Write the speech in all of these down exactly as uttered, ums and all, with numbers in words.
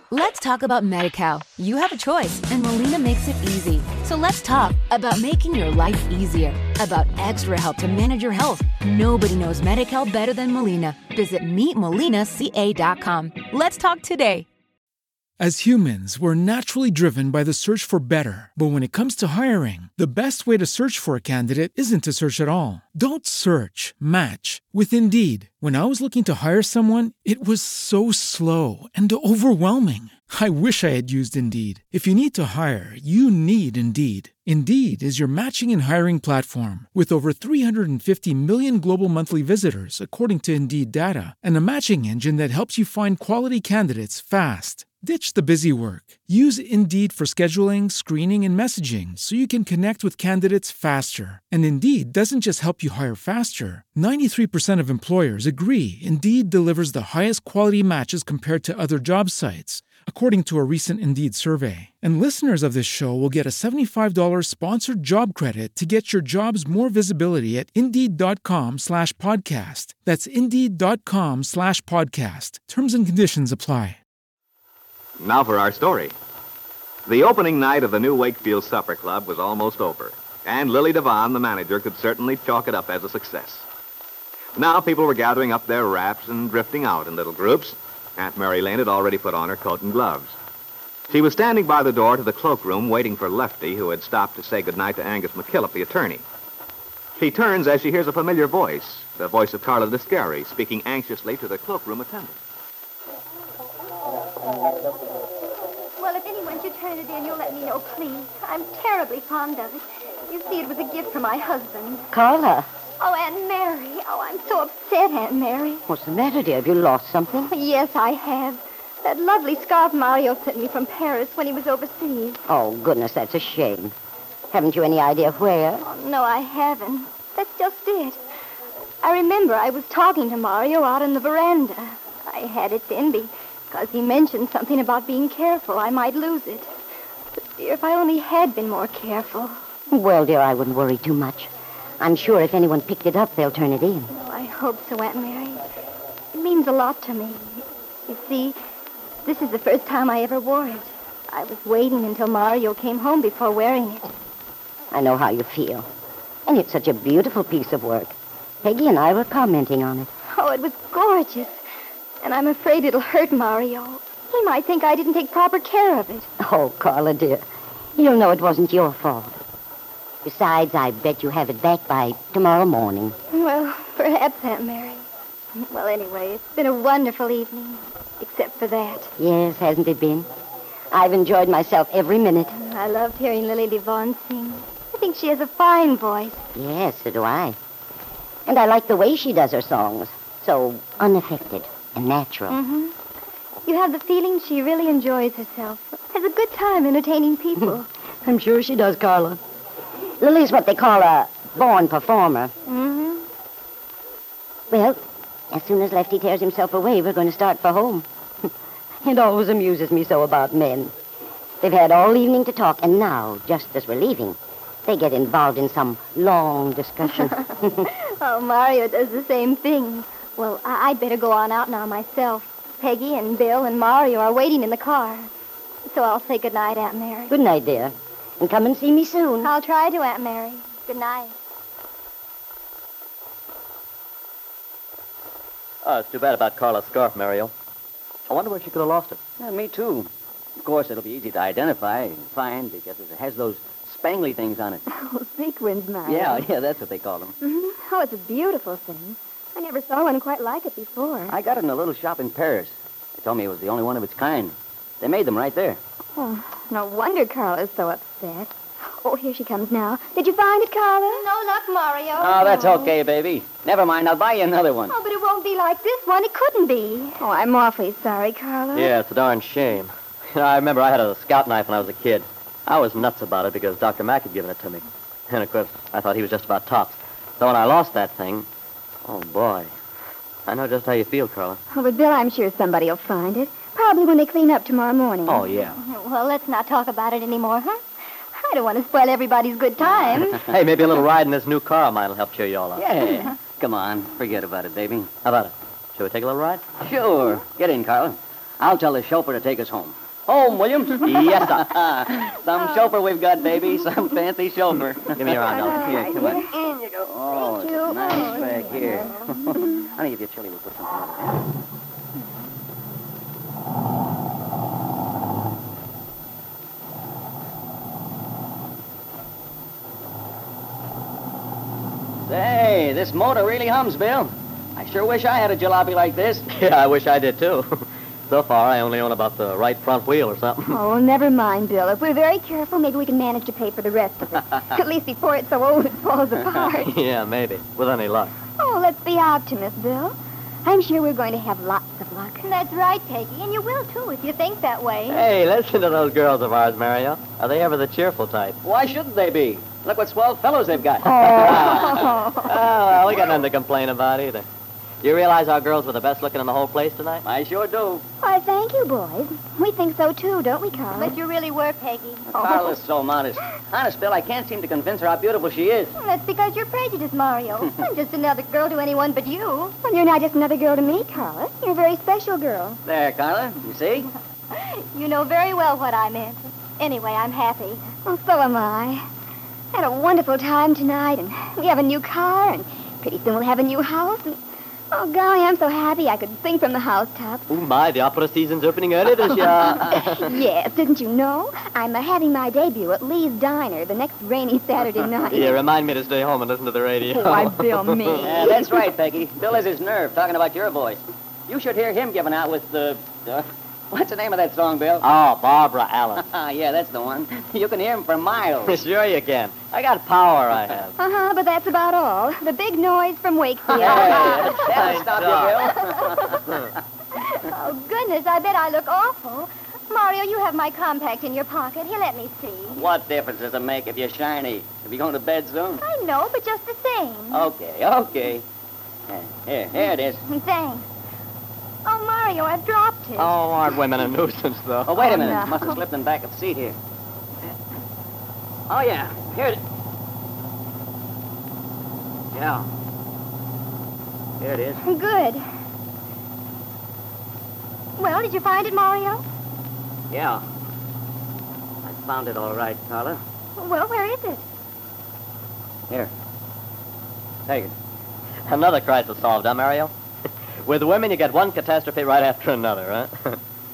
Let's talk about Medi-Cal. You have a choice, and Molina makes it easy. So let's talk about making your life easier, about extra help to manage your health. Nobody knows Medi-Cal better than Molina. Visit meet molina c a dot com. Let's talk today. As humans, we're naturally driven by the search for better. But when it comes to hiring, the best way to search for a candidate isn't to search at all. Don't search, match with Indeed. When I was looking to hire someone, it was so slow and overwhelming. I wish I had used Indeed. If you need to hire, you need Indeed. Indeed is your matching and hiring platform with over three hundred fifty million global monthly visitors, according to Indeed data, and a matching engine that helps you find quality candidates fast. Ditch the busy work. Use Indeed for scheduling, screening, and messaging so you can connect with candidates faster. And Indeed doesn't just help you hire faster. ninety-three percent of employers agree Indeed delivers the highest quality matches compared to other job sites, according to a recent Indeed survey. And listeners of this show will get a seventy-five dollars sponsored job credit to get your jobs more visibility at Indeed.com slash podcast. That's Indeed.com slash podcast. Terms and conditions apply. Now for our story. The opening night of the new Wakefield Supper Club was almost over, and Lily Devon, the manager, could certainly chalk it up as a success. Now people were gathering up their wraps and drifting out in little groups. Aunt Mary Lane had already put on her coat and gloves. She was standing by the door to the cloakroom waiting for Lefty, who had stopped to say goodnight to Angus McKillop, the attorney. She turns as she hears a familiar voice, the voice of Carla Descari, speaking anxiously to the cloakroom attendant. Well, if anyone should turn it in, you'll let me know, please. I'm terribly fond of it. You see, it was a gift from my husband. Carla. Oh, Aunt Mary. Oh, I'm so upset, Aunt Mary. What's the matter, dear? Have you lost something? Yes, I have. That lovely scarf Mario sent me from Paris when he was overseas. Oh, goodness, that's a shame. Haven't you any idea where? Oh, no, I haven't. That's just it. I remember I was talking to Mario out on the veranda. I had it then because he mentioned something about being careful. I might lose it. But, dear, if I only had been more careful. Well, dear, I wouldn't worry too much. I'm sure if anyone picked it up, they'll turn it in. Oh, I hope so, Aunt Mary. It means a lot to me. You see, this is the first time I ever wore it. I was waiting until Mario came home before wearing it. I know how you feel. And it's such a beautiful piece of work. Peggy and I were commenting on it. Oh, it was gorgeous. And I'm afraid it'll hurt Mario. He might think I didn't take proper care of it. Oh, Carla, dear. You'll know it wasn't your fault. Besides, I bet you have it back by tomorrow morning. Well, perhaps, Aunt Mary. Well, anyway, it's been a wonderful evening, except for that. Yes, hasn't it been? I've enjoyed myself every minute. I loved hearing Lily Devon sing. I think she has a fine voice. Yes, so do I. And I like the way she does her songs. So unaffected and natural. Mm-hmm. You have the feeling she really enjoys herself. Has a good time entertaining people. I'm sure she does, Carla. Lily's what they call a born performer. Mm-hmm. Well, as soon as Lefty tears himself away, we're going to start for home. It always amuses me so about men. They've had all evening to talk, and now, just as we're leaving, they get involved in some long discussion. Oh, Mario does the same thing. Well, I- I'd better go on out now myself. Peggy and Bill and Mario are waiting in the car. So I'll say good night, Aunt Mary. Good night, dear. And come and see me soon. I'll try to, Aunt Mary. Good night. Oh, it's too bad about Carla's scarf, Mario. I wonder where she could have lost it. Yeah, me too. Of course, it'll be easy to identify and find because it has those spangly things on it. Oh, sequins, Mario. Yeah, yeah, that's what they call them. Mm-hmm. Oh, it's a beautiful thing. I never saw one quite like it before. I got it in a little shop in Paris. They told me it was the only one of its kind. They made them right there. Oh, no wonder Carla's so upset. Oh, here she comes now. Did you find it, Carla? No luck, Mario. Oh, that's okay, baby. Never mind. I'll buy you another one. Oh, but it won't be like this one. It couldn't be. Oh, I'm awfully sorry, Carla. Yeah, it's a darn shame. You know, I remember I had a scout knife when I was a kid. I was nuts about it because Doctor Mack had given it to me. And, of course, I thought he was just about tops. So when I lost that thing, oh, boy. I know just how you feel, Carla. Oh, but Bill, I'm sure somebody will find it. Probably when they clean up tomorrow morning. Oh, yeah. Well, let's not talk about it anymore, huh? I don't want to spoil everybody's good time. Hey, maybe a little ride in this new car of mine will help cheer you all up. Yeah. Come on, forget about it, baby. How about it? Shall we take a little ride? Sure. Get in, Carla. I'll tell the chauffeur to take us home. Home, William? Yes, sir. Some chauffeur we've got, baby. Some fancy chauffeur. Give me your arm, Dolly. Here, come on. In you go. Oh, Thank it's you. nice Oh, back here. Honey, if you're chilly, we'll put something on it. Say, this motor really hums, Bill. I sure wish I had a jalopy like this. Yeah, I wish I did, too. So far, I only own about the right front wheel or something. Oh, never mind, Bill. If we're very careful, maybe we can manage to pay for the rest of it. At least before it's so old it falls apart. Yeah, maybe. With any luck. Oh, let's be optimists, Bill. I'm sure we're going to have lots of luck. That's right, Peggy, and you will, too, if you think that way. Hey, listen to those girls of ours, Mario. Are they ever the cheerful type? Why shouldn't they be? Look what swell fellows they've got. Oh, well, we got nothing to complain about either. You realize our girls were the best looking in the whole place tonight? I sure do. Why, thank you, boys. We think so, too, don't we, Carl? But you really were, Peggy. Carla's so modest. Honest, Bill, I can't seem to convince her how beautiful she is. That's because you're prejudiced, Mario. I'm just another girl to anyone but you. Well, you're not just another girl to me, Carla. You're a very special girl. There, Carla, you see? You know very well what I meant. Anyway, I'm happy. Well, so am I. Had a wonderful time tonight, and we have a new car, and pretty soon we'll have a new house, and oh, golly, I'm so happy I could sing from the housetops. Oh, my, the opera season's opening early this year. Yes, didn't you know? I'm uh, having my debut at Lee's Diner the next rainy Saturday night. Yeah, remind me to stay home and listen to the radio. Why, Bill, me. Yeah, that's right, Peggy. Bill has his nerve talking about your voice. You should hear him giving out with the... Uh, what's the name of that song, Bill? Oh, Barbara Allen. Yeah, that's the one. You can hear him for miles. Sure you can. I got power, I have. Uh-huh, but that's about all. The big noise from Wakefield. Yeah, that'll stop you, Bill. Oh, goodness, I bet I look awful. Mario, you have my compact in your pocket. Here, let me see. What difference does it make if you're shiny? If you're going to bed soon? I know, but just the same. Okay, okay. Yeah, Here, here it is. Thanks. Oh, Mario, I've dropped it. Oh, aren't women a nuisance, though? Oh, wait a Oh, minute. no. Must have slipped in the back of the seat here. Oh, yeah. Here it is. Yeah. Here it is. Good. Well, did you find it, Mario? Yeah. I found it all right, Carla. Well, where is it? Here. Take it. Another crisis solved, huh, Mario? With women, you get one catastrophe right after another, huh?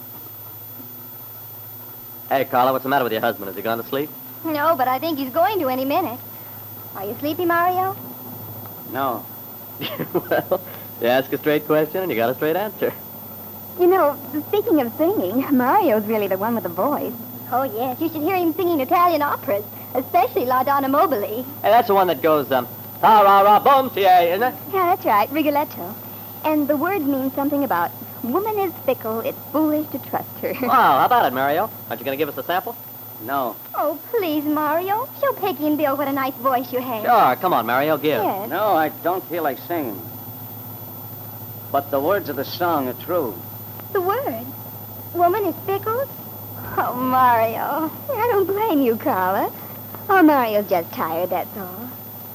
Hey, Carla, what's the matter with your husband? Has he gone to sleep? No, but I think he's going to any minute. Are you sleepy, Mario? No. Well, you ask a straight question and you got a straight answer. You know, speaking of singing, Mario's really the one with the voice. Oh, yes. You should hear him singing Italian operas, especially La Donna Mobile. Hey, that's the one that goes, um, ta-ra-ra-bum-tie, isn't it? Yeah, that's right, Rigoletto. And the words mean something about, woman is fickle, it's foolish to trust her. Wow, how about it, Mario? Aren't you going to give us a sample? No. Oh, please, Mario. Show Peggy and Bill what a nice voice you have. Sure, come on, Mario, give. Yes. No, I don't feel like singing. But the words of the song are true. The words. Woman is fickle? Oh, Mario. I don't blame you, Carla. Oh, Mario's just tired, that's all.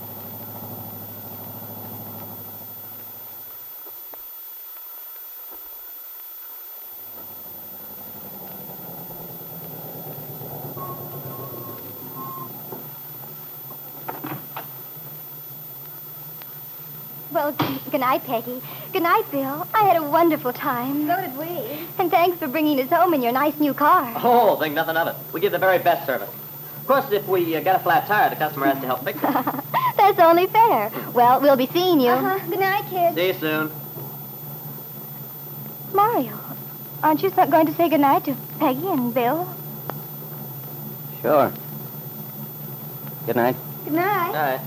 Well, good night, Peggy. Good night, Bill. I had a wonderful time. So did we. And thanks for bringing us home in your nice new car. Oh, think nothing of it. We give the very best service. Of course, if we uh, get a flat tire, the customer has to help fix it. That's only fair. Well, we'll be seeing you. Uh-huh. Good night, kids. See you soon. Mario, aren't you so- going to say good night to Peggy and Bill? Sure. Good night. Good night. All right.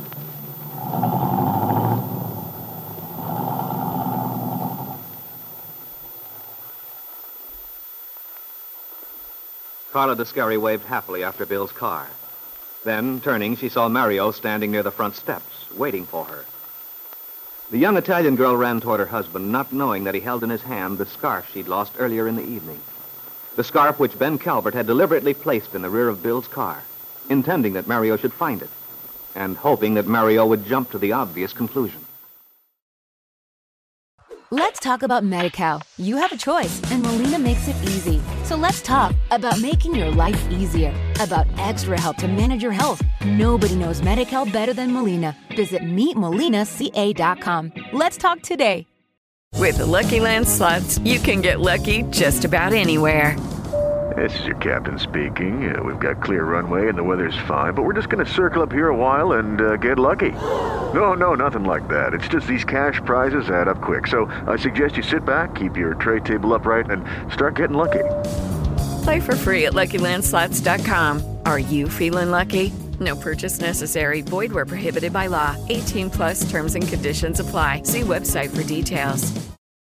Carla Descari waved happily after Bill's car. Then, turning, she saw Mario standing near the front steps, waiting for her. The young Italian girl ran toward her husband, not knowing that he held in his hand the scarf she'd lost earlier in the evening. The scarf which Ben Calvert had deliberately placed in the rear of Bill's car, intending that Mario should find it, and hoping that Mario would jump to the obvious conclusion. Let's talk about Medi-Cal. You have a choice, and Molina makes it easy. So let's talk about making your life easier, about extra help to manage your health. Nobody knows Medi-Cal better than Molina. Visit meet molina c a dot com. Let's talk today. With the Lucky Land Slots, you can get lucky just about anywhere. This is your captain speaking. Uh, we've got clear runway and the weather's fine, but we're just going to circle up here a while and uh, get lucky. No, no, nothing like that. It's just these cash prizes add up quick. So I suggest you sit back, keep your tray table upright, and start getting lucky. Play for free at lucky land slots dot com. Are you feeling lucky? No purchase necessary. Void where prohibited by law. eighteen plus terms and conditions apply. See website for details.